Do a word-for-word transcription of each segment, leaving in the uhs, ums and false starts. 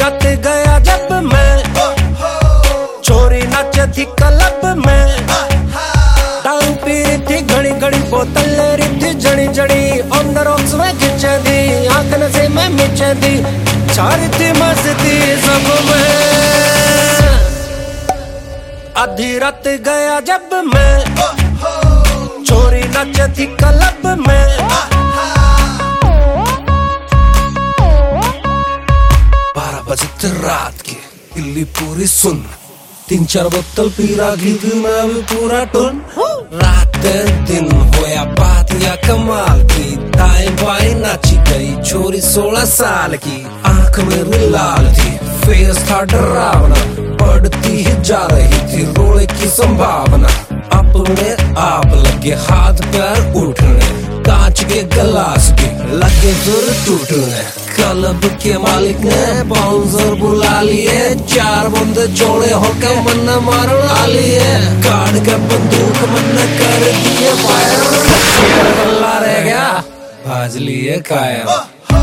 रात गया जब मैं, छोरी नाच थी क्लब में, दारू पी रही थी घड़ी घड़ी, बोतल ले रही थी जड़ी जड़ी, ऑन द रॉक्स में खिंच दी, आंख नशे में मिच दी, छारी थी मस्ती सब में। आधी रात गया जब मैं, छोरी नाच थी क्लब में, बारह बजे रात की दिल्ली पूरी सुन, तीन चार बोतल पी रही थी मैं भी पूरा टुन। रात दिन होया बात या कमाल की, दाएं बाएं नाची गई छोरी सोलह साल की, आंख में भी लाल थी, फेस था डरावना, बढ़ती ही जा रही थी रोने की संभावना। अपने आप लगे हाथ पैर उठने, कांच के गिलास के लगे जोर टूटने, क्लब के मालिक ने बाउंसर बुला लिए, चार बंदे जोड़े होके मन मार लिए, काट के बंदूक मन कर दिए फायर, गल्ला रह गया भाज लिए कायम।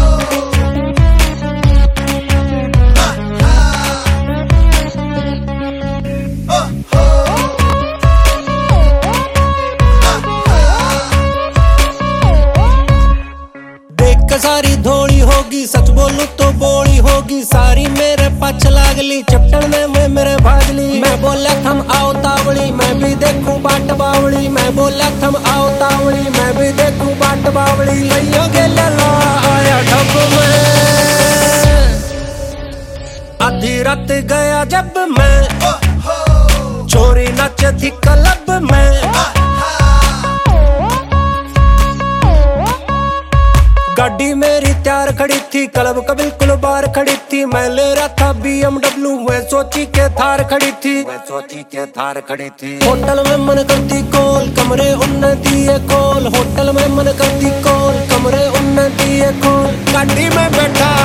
सारी धोड़ी होगी, सच बोलूं तो बोली होगी, सारी मेरे पाछ लागली, चपटन में मैं मेरे भागली। मैं बोला थम आओ तावड़ी, मैं भी देखूं बाट बावड़ी, मैं बोला थम आओ तावड़ी, मैं भी देखूं बाट बावड़ी, लइयो के लला आया ठब में। आधी रात गया जब मैं, छोरी नाच थी क्लब में, गाड़ी मेरी तैयार खड़ी थी, क्लब का बिल्कुल बाहर खड़ी थी, मैं ले रहा था बी एम डब्ल्यू, मैं सोची के थार खड़ी थी, मैं सोची के थार खड़ी थी। होटल में मन करती कॉल, कमरे उन्ने दिए कॉल, होटल में मन करती कॉल, कमरे उन्ने दिए कॉल, गाड़ी में बैठा